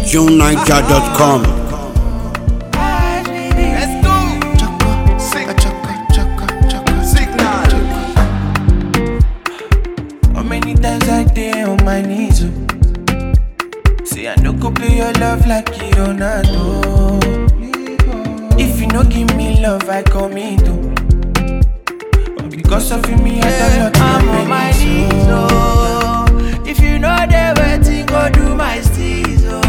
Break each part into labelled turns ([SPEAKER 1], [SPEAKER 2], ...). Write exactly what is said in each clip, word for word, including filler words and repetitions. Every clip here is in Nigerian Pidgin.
[SPEAKER 1] June Niger dot com.
[SPEAKER 2] Let's go. Choco, choco, choco, choco, signal. How many times I day on my knees? Oh? Say I no go play your love like you don't know. If you no give me love, I commit to. But because of you, me I don't know. I'm on my knees, oh. If you know the waiting, go do my steez, oh.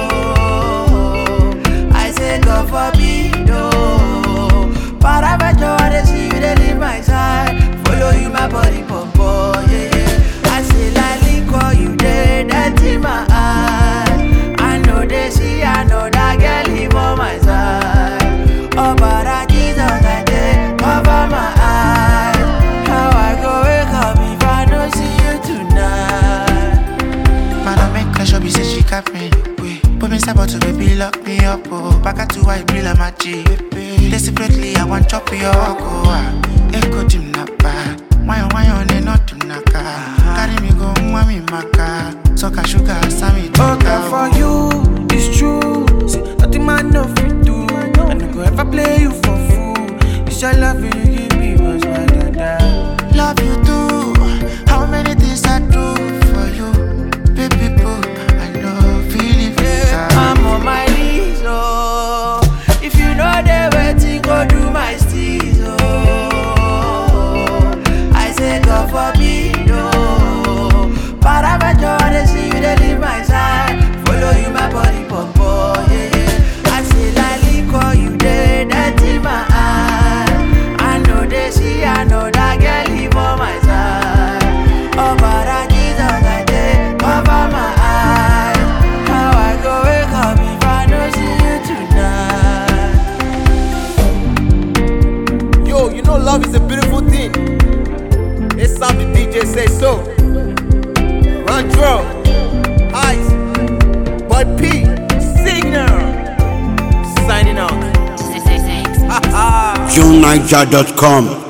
[SPEAKER 2] I say go for me, oh. But I bet you wanna see you, they leave my side. Follow you, my body, pump, oh, yeah, yeah. I say like call you dead, that's in my eye. I know they see, I know that girl leave on my side. Oh, but I Jesus, I did cover my eyes. How I go wake up if I don't see you tonight? Man, I make her show me say she got me. Put me step out to baby, lock me up. Oh, back at two white bill of my G. Desperately, I want chop your go. Echo Jim Napa. Why on why on and not to Naka? Carry me go, mommy Maka. Soka sugar, Sammy. Okay, for you, it's true. See, nothing man no fit do. I no go ever play you for fool. It's your love you give me was my dada. Love you too. How many things I do for you, baby boo? I know feeling yeah. I'm on my knees, oh. If you know the waiting, go do my steez, oh. I say go for me, no. But I bet you wanna see you, they leave my side. Follow you, my body, pump, oh, yeah, yeah. I say like call you dead, that's in my eye. I know they see, I know that girl leave on my side. Oh, but I Jesus, I did cover my eyes. How I go wake up if I don't see you tonight?
[SPEAKER 3] Yo, you know love is a beautiful thing. It's something D J say so. Run drum, Ice, Boy P, Signal, signing out.
[SPEAKER 1] June Niger dot com.